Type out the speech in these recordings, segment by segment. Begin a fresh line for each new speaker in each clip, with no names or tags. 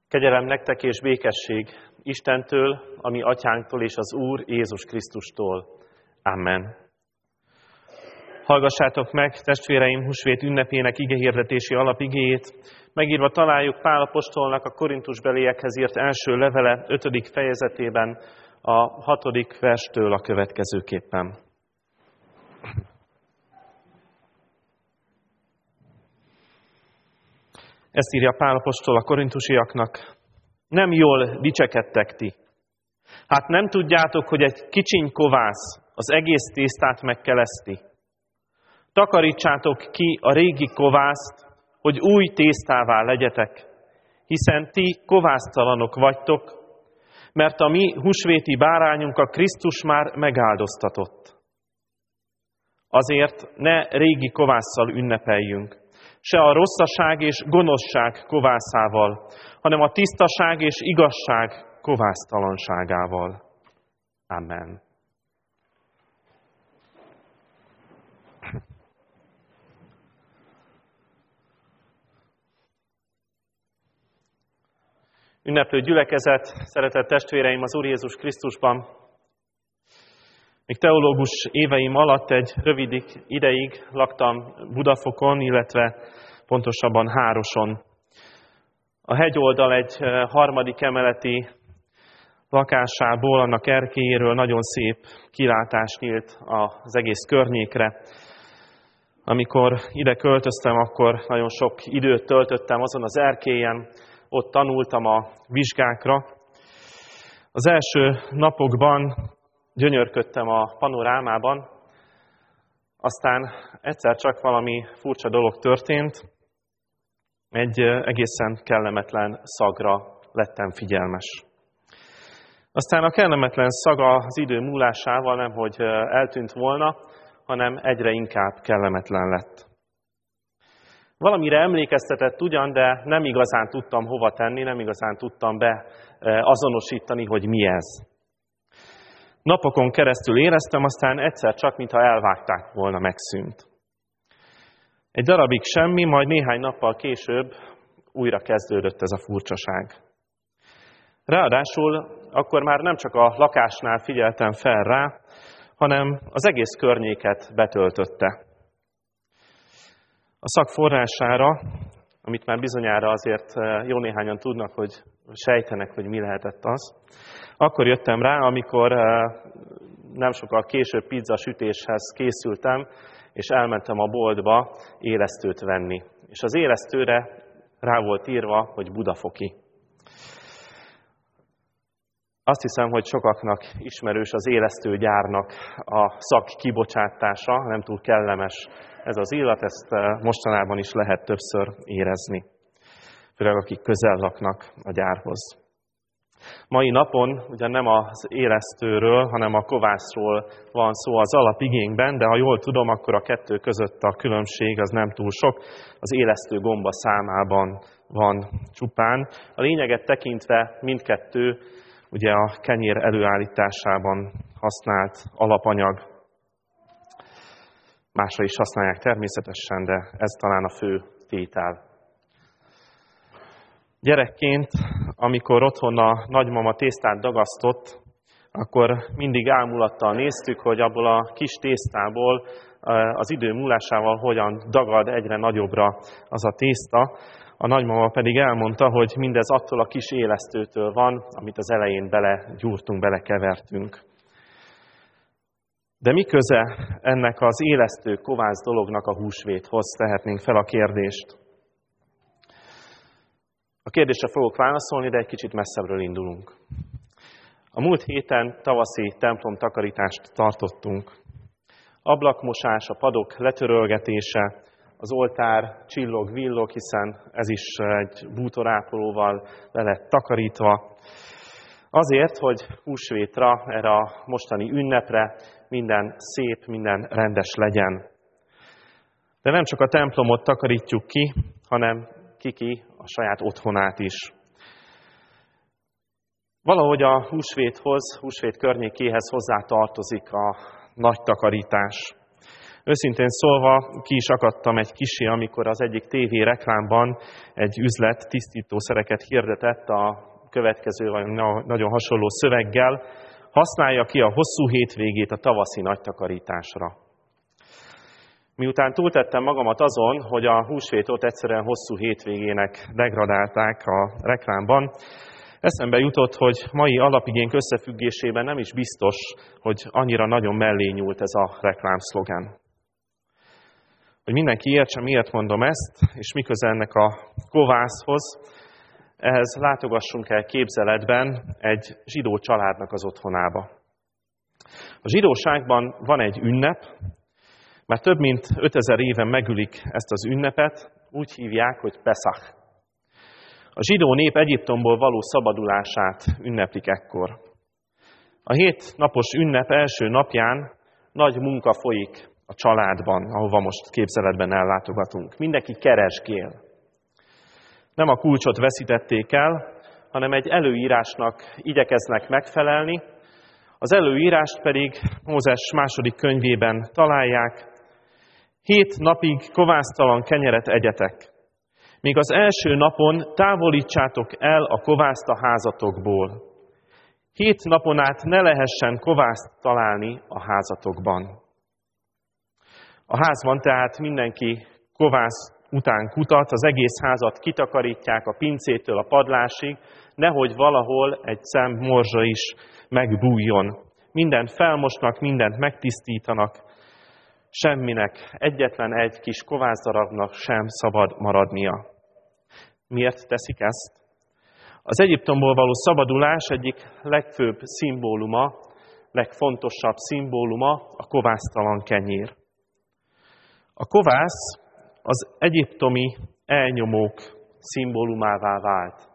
Kegyelem nektek és békesség Istentől, a mi atyánktól és az Úr Jézus Krisztustól. Amen. Hallgassátok meg, testvéreim, húsvét ünnepének igehirdetési alapigéjét. Megírva találjuk Pál apostolnak a korintusbeliekhez írt első levele 5. fejezetében a 6. verstől a következőképpen. Ezt írja Pál apostol a korintusiaknak. Nem jól dicsekedtek ti. Hát nem tudjátok, hogy egy kicsiny kovász az egész tésztát megkeleszti. Takarítsátok ki a régi kovászt, hogy új tésztává legyetek, hiszen ti kovásztalanok vagytok, mert a mi húsvéti bárányunk a Krisztus már megáldoztatott. Azért ne régi kovásszal ünnepeljünk, se a rosszaság és gonoszság kovászával, hanem a tisztaság és igazság kovásztalanságával. Amen. Ünneplő gyülekezet, szeretett testvéreim az Úr Jézus Krisztusban! Még teológus éveim alatt egy rövid ideig laktam Budafokon, illetve pontosabban Hároson. A hegyoldal egy 3. emeleti lakásából, annak erkélyéről nagyon szép kilátás nyílt az egész környékre. Amikor ide költöztem, akkor nagyon sok időt töltöttem azon az erkélyen, ott tanultam a vizsgákra. Az első napokban gyönyörködtem a panorámában, aztán egyszer csak valami furcsa dolog történt, egy egészen kellemetlen szagra lettem figyelmes. Aztán a kellemetlen szaga az idő múlásával nemhogy eltűnt volna, hanem egyre inkább kellemetlen lett. Valamire emlékeztetett ugyan, de nem igazán tudtam hova tenni, nem igazán tudtam beazonosítani, hogy mi ez. Napokon keresztül éreztem, aztán egyszer csak, mintha elvágták volna, megszűnt. Egy darabig semmi, majd néhány nappal később újra kezdődött ez a furcsaság. Ráadásul akkor már nem csak a lakásnál figyeltem fel rá, hanem az egész környéket betöltötte. A szak forrására, amit már bizonyára azért jó néhányan tudnak, hogy sejtenek, hogy mi lehetett az, akkor jöttem rá, amikor nem sokkal később pizzasütéshez készültem, és elmentem a boltba élesztőt venni. És az élesztőre rá volt írva, hogy budafoki. Azt hiszem, hogy sokaknak ismerős az élesztőgyárnak a szak kibocsátása, nem túl kellemes ez az illat, ezt mostanában is lehet többször érezni, főleg akik közel laknak a gyárhoz. Mai napon ugyan nem az élesztőről, hanem a kovászról van szó az alapigénkben, de ha jól tudom, akkor a kettő között a különbség az nem túl sok, az élesztő gomba számában van csupán. A lényeget tekintve mindkettő ugye a kenyér előállításában használt alapanyag. Másra is használják természetesen, de ez talán a fő tétel. Gyerekként, amikor otthon a nagymama tésztát dagasztott, akkor mindig ámulattal néztük, hogy abból a kis tésztából az idő múlásával hogyan dagad egyre nagyobbra az a tészta. A nagymama pedig elmondta, hogy mindez attól a kis élesztőtől van, amit az elején belegyúrtunk, belekevertünk. De mi köze ennek az élesztő kovász dolognak a húsvéthoz? Tehetnénk fel a kérdést. A kérdésre fogok válaszolni, de egy kicsit messzebbről indulunk. A múlt héten tavaszi templomtakarítást tartottunk. Ablakmosás, a padok letörölgetése, az oltár csillog-villog, hiszen ez is egy bútorápolóval le lett takarítva. Azért, hogy húsvétra, erre a mostani ünnepre minden szép, minden rendes legyen. De nem csak a templomot takarítjuk ki, hanem ki a saját otthonát is. Valahogy a húsvét környékéhez hozzá tartozik a nagy takarítás. Őszintén szólva ki is akadtam egy kissé, amikor az egyik TV reklámban egy üzlet tisztítószereket hirdetett a következő vagy nagyon hasonló szöveggel: használja ki a hosszú hétvégét a tavaszi nagytakarításra. Miután túltettem magamat azon, hogy a húsvétot egyszerűen hosszú hétvégének degradálták a reklámban, eszembe jutott, hogy mai alapigénk összefüggésében nem is biztos, hogy annyira nagyon mellé nyúlt ez a reklámszlogen. Hogy mindenki értse, miért mondom ezt, és miközben ennek a kovászhoz, ehhez látogassunk el képzeletben egy zsidó családnak az otthonába. A zsidóságban van egy ünnep, már több mint 5000 éve megülik ezt az ünnepet, úgy hívják, hogy Peszach. A zsidó nép Egyiptomból való szabadulását ünneplik ekkor. A 7 napos ünnep első napján nagy munka folyik a családban, ahova most képzeletben ellátogatunk. Mindenki keresgél. Nem a kulcsot veszítették el, hanem egy előírásnak igyekeznek megfelelni. Az előírást pedig Mózes második könyvében találják: 7 napig kovásztalan kenyeret egyetek. Még az első napon távolítsátok el a kovászt a házatokból. 7 napon át ne lehessen kovászt találni a házatokban. A házban tehát mindenki kovász után kutat, az egész házat kitakarítják a pincétől a padlásig, nehogy valahol egy szem morzsa is megbújjon. Mindent felmosnak, mindent megtisztítanak, semminek, egyetlen egy kis kovászdarabnak sem szabad maradnia. Miért teszik ezt? Az Egyiptomból való szabadulás egyik legfőbb szimbóluma, legfontosabb szimbóluma a kovásztalan kenyér. A kovász az egyiptomi elnyomók szimbólumává vált.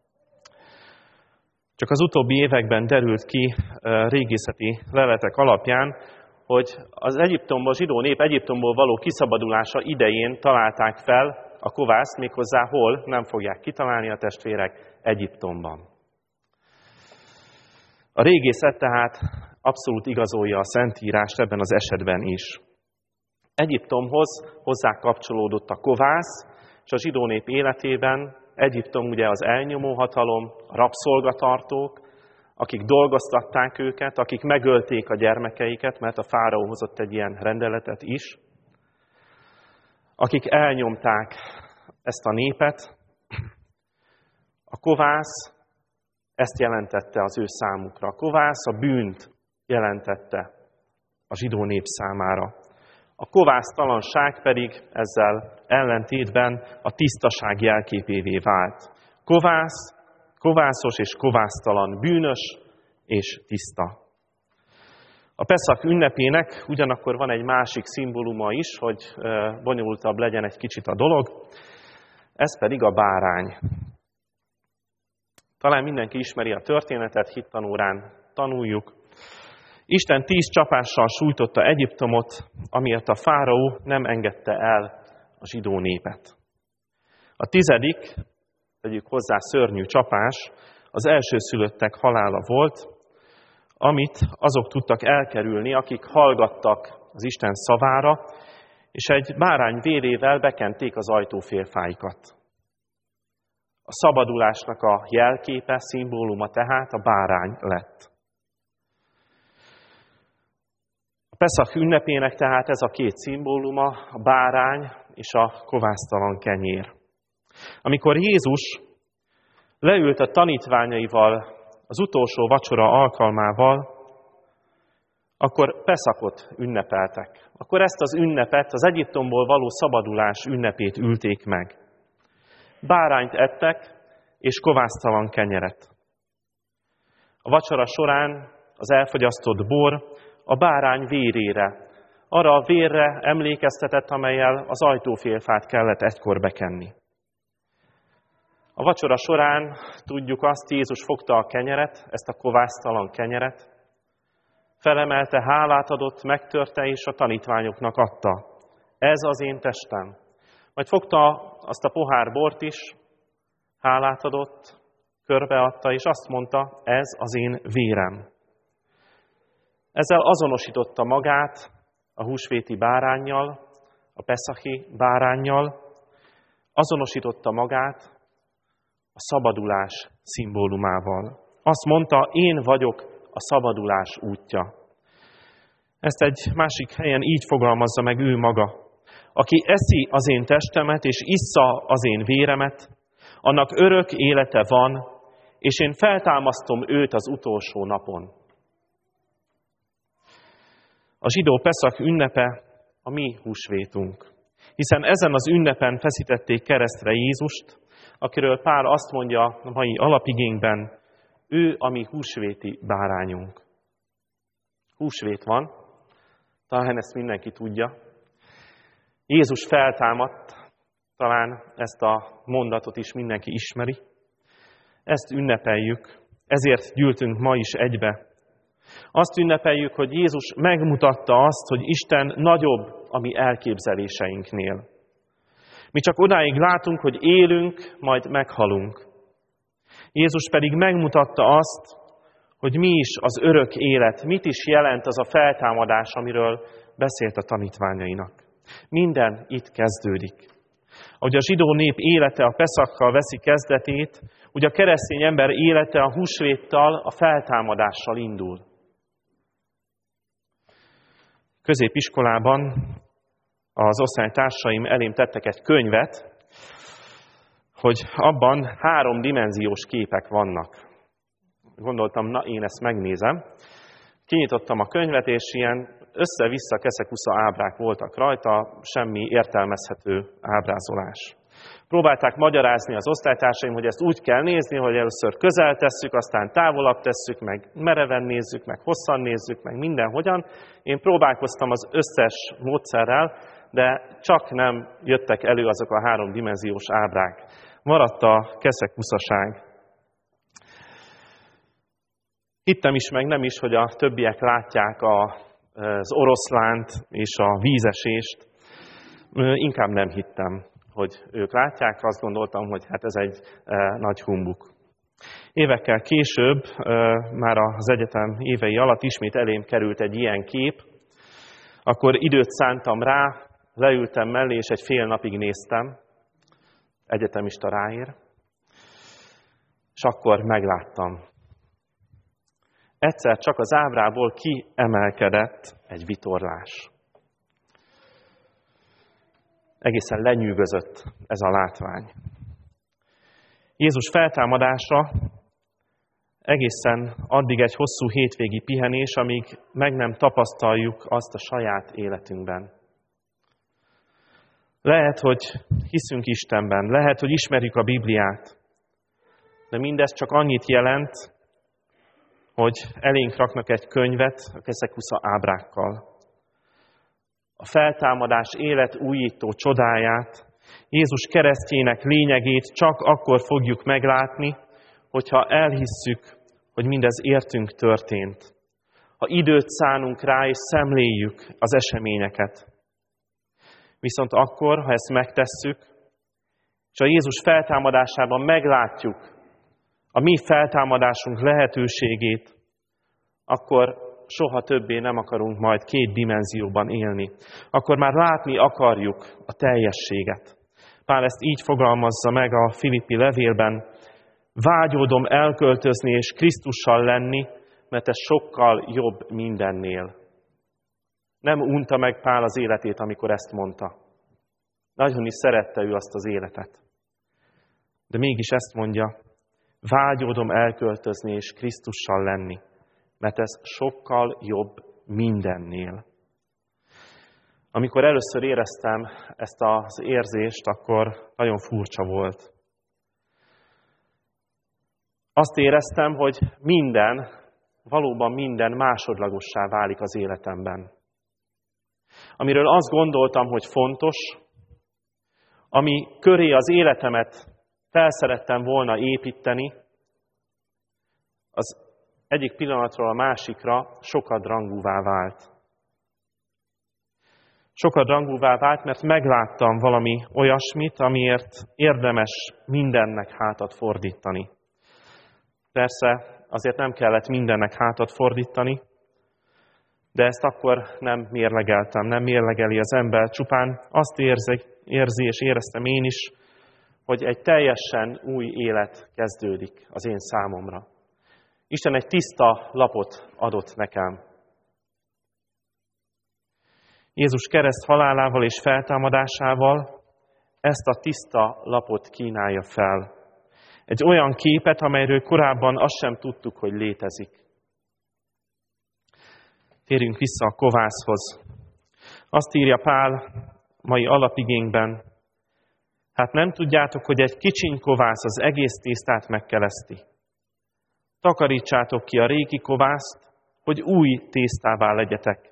Csak az utóbbi években derült ki régészeti leletek alapján, hogy a zsidó nép Egyiptomból való kiszabadulása idején találták fel a kovászt, méghozzá hol, nem fogják kitalálni a testvérek, Egyiptomban. A régészet tehát abszolút igazolja a Szentírást ebben az esetben is. Egyiptomhoz hozzá kapcsolódott a kovász, és a zsidó nép életében Egyiptom ugye az elnyomó hatalom, a rabszolgatartók, akik dolgoztatták őket, akik megölték a gyermekeiket, mert a fáraó hozott egy ilyen rendeletet is, akik elnyomták ezt a népet. A kovász ezt jelentette az ő számukra. A kovász a bűnt jelentette a zsidó nép számára. A kovásztalanság pedig ezzel ellentétben a tisztaság jelképévé vált. Kovászos és kovásztalan, bűnös és tiszta. A Peszach ünnepének ugyanakkor van egy másik szimbóluma is, hogy bonyolultabb legyen egy kicsit a dolog, ez pedig a bárány. Talán mindenki ismeri a történetet, hittanórán tanuljuk. Isten 10 csapással sújtotta Egyiptomot, amiért a fáraó nem engedte el a zsidó népet. A 10., tegyük hozzá, szörnyű csapás, az elsőszülöttek halála volt, amit azok tudtak elkerülni, akik hallgattak az Isten szavára, és egy bárány vérével bekenték az ajtófélfáikat. A szabadulásnak a jelképe, szimbóluma tehát a bárány lett. A Peszach ünnepének tehát ez a 2 szimbóluma, a bárány és a kovásztalan kenyér. Amikor Jézus leült a tanítványaival az utolsó vacsora alkalmával, akkor Peszachot ünnepeltek. Akkor ezt az ünnepet, az Egyiptomból való szabadulás ünnepét ülték meg. Bárányt ettek, és kovásztalan kenyeret. A vacsora során az elfogyasztott bor a bárány vérére, arra a vérre emlékeztetett, amellyel az ajtófélfát kellett egykor bekenni. A vacsora során tudjuk azt, Jézus fogta a kenyeret, ezt a kovásztalan kenyeret, felemelte, hálát adott, megtörte és a tanítványoknak adta. Ez az én testem. Majd fogta azt a pohár bort is, hálát adott, körbeadta, és azt mondta, ez az én vérem. Ezzel azonosította magát a húsvéti báránnyal, a peszachi báránnyal, azonosította magát a szabadulás szimbólumával. Azt mondta, én vagyok a szabadulás útja. Ezt egy másik helyen így fogalmazza meg ő maga. Aki eszi az én testemet és issza az én véremet, annak örök élete van, és én feltámasztom őt az utolsó napon. A zsidó Peszach ünnepe a mi húsvétunk. Hiszen ezen az ünnepen feszítették keresztre Jézust, akiről Pál azt mondja a mai alapigénkben, ő a mi húsvéti bárányunk. Húsvét van, talán ezt mindenki tudja. Jézus feltámadt, talán ezt a mondatot is mindenki ismeri. Ezt ünnepeljük, ezért gyűltünk ma is egybe. Azt ünnepeljük, hogy Jézus megmutatta azt, hogy Isten nagyobb a mi elképzeléseinknél. Mi csak odáig látunk, hogy élünk, majd meghalunk. Jézus pedig megmutatta azt, hogy mi is az örök élet, mit is jelent az a feltámadás, amiről beszélt a tanítványainak. Minden itt kezdődik. Ahogy a zsidó nép élete a Peszakkal veszi kezdetét, úgy a keresztény ember élete a húsvéttal, a feltámadással indul. Középiskolában az osztálytársaim elém tettek egy könyvet, hogy abban 3-dimenziós képek vannak. Gondoltam, na én ezt megnézem. Kinyitottam a könyvet, és ilyen össze-vissza keszekusza ábrák voltak rajta, semmi értelmezhető ábrázolás. Próbálták magyarázni az osztálytársaim, hogy ezt úgy kell nézni, hogy először közel tesszük, aztán távolabb tesszük, meg mereven nézzük, meg hosszan nézzük, meg mindenhogyan. Én próbálkoztam az összes módszerrel, de csak nem jöttek elő azok a 3-dimenziós ábrák. Maradt a keszekuszaság. Hittem is, meg nem is, hogy a többiek látják az oroszlánt és a vízesést. Inkább nem hittem, hogy ők látják. Azt gondoltam, hogy hát ez egy nagy humbuk. Évekkel később, már az egyetem évei alatt ismét elém került egy ilyen kép. Akkor időt szántam rá, leültem mellé, és egy fél napig néztem. Egyetemista ráér. És akkor megláttam. Egyszer csak az ábrából kiemelkedett egy vitorlás. Egészen lenyűgözött ez a látvány. Jézus feltámadása egészen addig egy hosszú hétvégi pihenés, amíg meg nem tapasztaljuk azt a saját életünkben. Lehet, hogy hiszünk Istenben, lehet, hogy ismerjük a Bibliát, de mindez csak annyit jelent, hogy elénk raknak egy könyvet a keszekusza ábrákkal. A feltámadás életújító csodáját, Jézus keresztjének lényegét csak akkor fogjuk meglátni, hogyha elhisszük, hogy mindez értünk történt. Ha időt szánunk rá és szemléljük az eseményeket. Viszont akkor, ha ezt megtesszük, és a Jézus feltámadásában meglátjuk a mi feltámadásunk lehetőségét, akkor soha többé nem akarunk majd 2 dimenzióban élni. Akkor már látni akarjuk a teljességet. Pál ezt így fogalmazza meg a Filippi levélben: vágyódom elköltözni és Krisztussal lenni, mert ez sokkal jobb mindennél. Nem unta meg Pál az életét, amikor ezt mondta. Nagyon is szerette ő azt az életet. De mégis ezt mondja: vágyódom elköltözni és Krisztussal lenni, mert ez sokkal jobb mindennél. Amikor először éreztem ezt az érzést, akkor nagyon furcsa volt. Azt éreztem, hogy valóban minden másodlagossá válik az életemben. Amiről azt gondoltam, hogy fontos, ami köré az életemet felszerettem volna építeni, az egyik pillanatról a másikra sokadrangúvá vált. Sokadrangúvá vált, mert megláttam valami olyasmit, amiért érdemes mindennek hátat fordítani. Persze, azért nem kellett mindennek hátat fordítani, De ezt akkor nem mérlegeltem, nem mérlegeli az ember, csupán azt érzi és éreztem én is, hogy egy teljesen új élet kezdődik az én számomra. Isten egy tiszta lapot adott nekem. Jézus kereszt halálával és feltámadásával ezt a tiszta lapot kínálja fel. Egy olyan képet, amelyről korábban azt sem tudtuk, hogy létezik. Térjünk vissza a kovászhoz. Azt írja Pál mai alapigénkben, hát nem tudjátok, hogy egy kicsiny kovász az egész tésztát megkeleszti. Takarítsátok ki a régi kovászt, hogy új tésztává legyetek.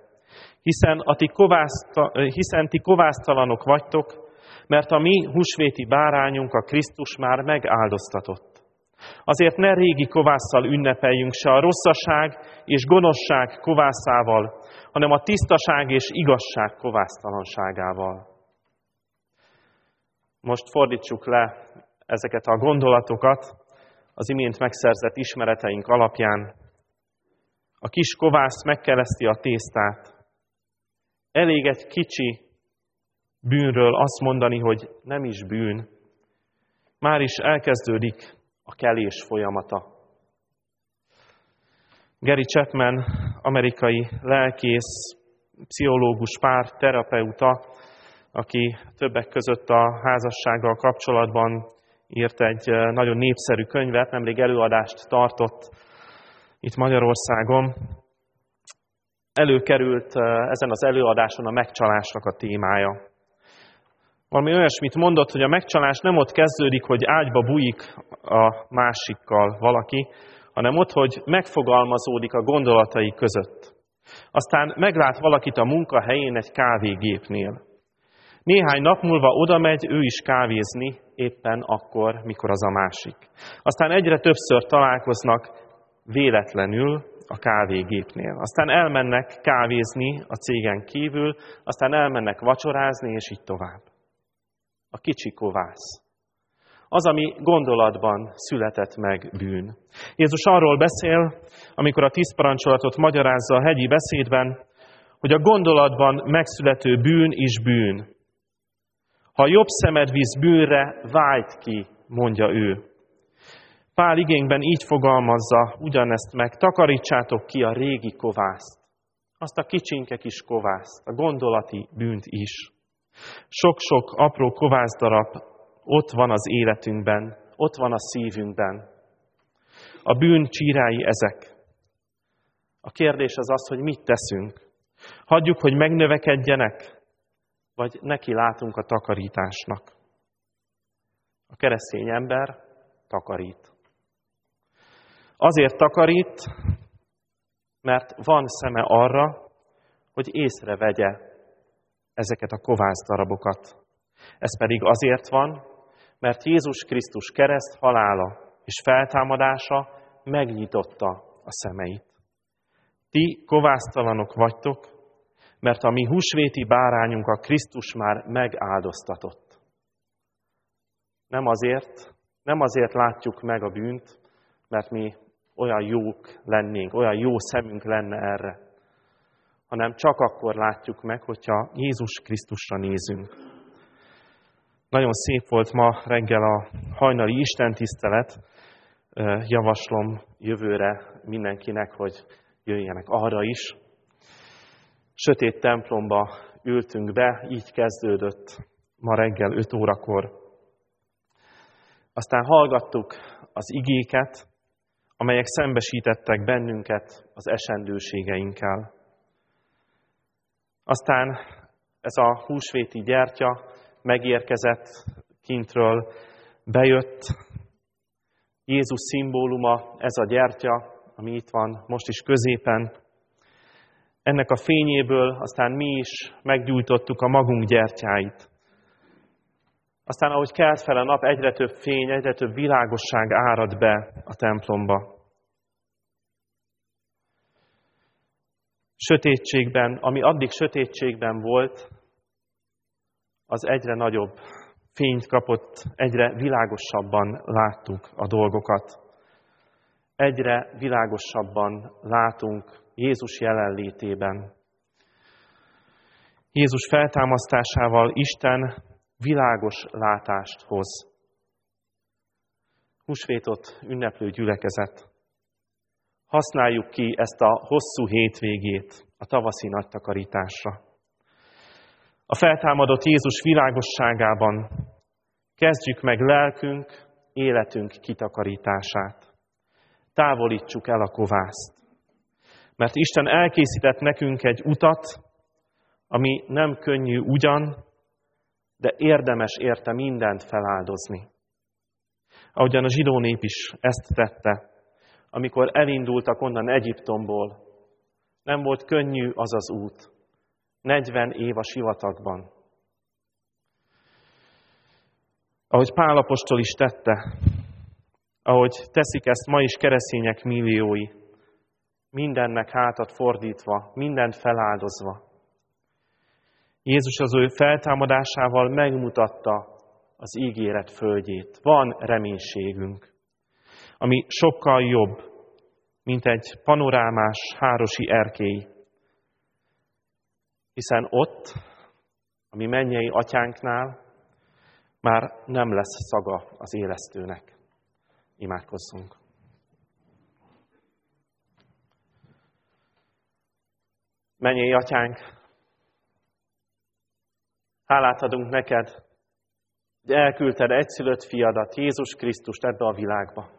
Hiszen ti kovásztalanok vagytok, mert a mi húsvéti bárányunk, a Krisztus már megáldoztatott. Azért ne régi kovásszal ünnepeljünk se a rosszaság és gonoszság kovászával, hanem a tisztaság és igazság kovásztalanságával. Most fordítsuk le ezeket a gondolatokat az imént megszerzett ismereteink alapján. A kis kovász megkeleszti a tésztát. Elég egy kicsi bűnről azt mondani, hogy nem is bűn. Már is elkezdődik a kelés folyamata. Gary Chapman, amerikai lelkész, pszichológus, párterapeuta, aki többek között a házassággal kapcsolatban írt egy nagyon népszerű könyvet, nemrég előadást tartott itt Magyarországon. Előkerült ezen az előadáson a megcsalásnak a témája. Valami olyasmit mondott, hogy a megcsalás nem ott kezdődik, hogy ágyba bújik a másikkal valaki, hanem ott, hogy megfogalmazódik a gondolatai között. Aztán meglát valakit a munkahelyén egy kávégépnél. Néhány nap múlva odamegy ő is kávézni, éppen akkor, mikor az a másik. Aztán egyre többször találkoznak véletlenül a kávégépnél. Aztán elmennek kávézni a cégen kívül, aztán elmennek vacsorázni, és így tovább. A kicsi kovász. Az, ami gondolatban született meg bűn. Jézus arról beszél, amikor a 10 parancsolatot magyarázza a hegyi beszédben, hogy a gondolatban megszülető bűn is bűn. Ha jobb szemed visz bűnre, vágyd ki, mondja ő. Pál igénkben így fogalmazza ugyanezt meg, takarítsátok ki a régi kovászt. Azt a kicsinke kis kovászt, a gondolati bűnt is. Sok-sok apró kovászdarab ott van az életünkben, ott van a szívünkben. A bűn csírái ezek. A kérdés az az, hogy mit teszünk. Hagyjuk, hogy megnövekedjenek, vagy neki látunk a takarításnak. A keresztény ember takarít. Azért takarít, mert van szeme arra, hogy észrevegye ezeket a kovászddarabokat. Ez pedig azért van, mert Jézus Krisztus kereszt halála és feltámadása megnyitotta a szemeit. Ti kovásztalanok vagytok, mert a mi húsvéti bárányunk, a Krisztus már megáldoztatott. Nem azért látjuk meg a bűnt, mert mi olyan jók lennénk, olyan jó szemünk lenne erre, hanem csak akkor látjuk meg, hogyha Jézus Krisztusra nézünk. Nagyon szép volt ma reggel a hajnali istentisztelet. Javaslom jövőre mindenkinek, hogy jöjjenek arra is. Sötét templomba ültünk be, így kezdődött ma reggel 5 órakor. Aztán hallgattuk az igéket, amelyek szembesítettek bennünket az esendőségeinkkel. Aztán ez a húsvéti gyertya megérkezett kintről, bejött. Jézus szimbóluma, ez a gyertya, ami itt van most is középen. Ennek a fényéből aztán mi is meggyújtottuk a magunk gyertyáit. Aztán, ahogy kelt fel a nap, egyre több fény, egyre több világosság árad be a templomba. Sötétségben, ami addig sötétségben volt, az egyre nagyobb fényt kapott, egyre világosabban láttuk a dolgokat. Egyre világosabban látunk Jézus jelenlétében. Jézus feltámasztásával Isten világos látást hoz. Húsvétot ünneplő gyülekezet. Használjuk ki ezt a hosszú hétvégét a tavaszi nagy takarításra. A feltámadott Jézus világosságában kezdjük meg lelkünk, életünk kitakarítását. Távolítsuk el a kovászt. Mert Isten elkészített nekünk egy utat, ami nem könnyű ugyan, de érdemes érte mindent feláldozni. Ahogyan a zsidó nép is ezt tette, amikor elindultak onnan Egyiptomból. Nem volt könnyű az az út. 40 év a sivatagban. Ahogy Pál apostol is tette, ahogy teszik ezt ma is keresztények milliói, mindennek hátat fordítva, mindent feláldozva. Jézus az ő feltámadásával megmutatta az ígéret földjét. Van reménységünk, ami sokkal jobb, mint egy panorámás hárosi erkély. Hiszen ott, a mi mennyei atyánknál már nem lesz szaga az élesztőnek. Imádkozzunk! Mennyei atyánk, hálát adunk neked, hogy elküldted egyszülött fiadat, Jézus Krisztust ebbe a világba.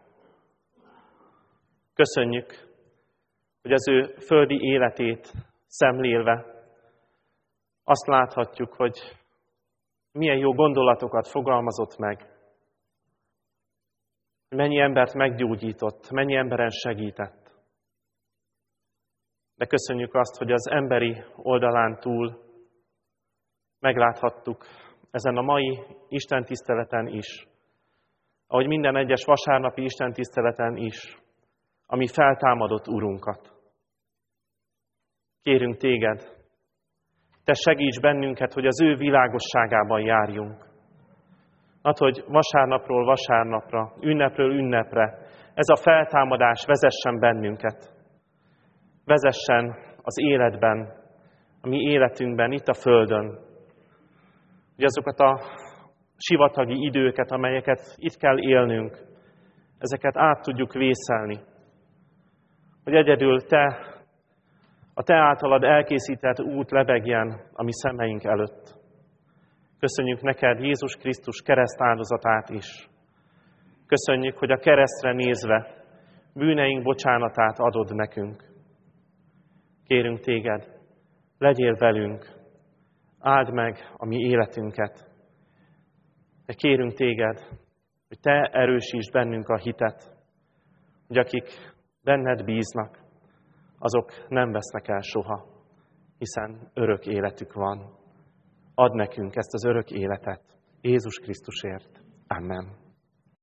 Köszönjük, hogy az ő földi életét szemlélve azt láthatjuk, hogy milyen jó gondolatokat fogalmazott meg, mennyi embert meggyógyított, mennyi emberen segített. De köszönjük azt, hogy az emberi oldalán túl megláthattuk ezen a mai istentiszteleten is, ahogy minden egyes vasárnapi istentiszteleten is, ami feltámadott Urunkat. Kérünk téged, te segíts bennünket, hogy az ő világosságában járjunk. Hogy vasárnapról vasárnapra, ünnepről ünnepre ez a feltámadás vezessen bennünket. Vezessen az életben, a mi életünkben, itt a Földön. Hogy azokat a sivatagi időket, amelyeket itt kell élnünk, ezeket át tudjuk vészelni. Hogy egyedül a te általad elkészített út lebegjen a mi szemeink előtt. Köszönjük neked Jézus Krisztus keresztáldozatát is. Köszönjük, hogy a keresztre nézve bűneink bocsánatát adod nekünk. Kérünk téged, legyél velünk, áld meg a mi életünket. De kérünk téged, hogy te erősítsd bennünk a hitet, hogy akik benned bíznak, azok nem vesznek el soha, hiszen örök életük van. Add nekünk ezt az örök életet Jézus Krisztusért. Amen.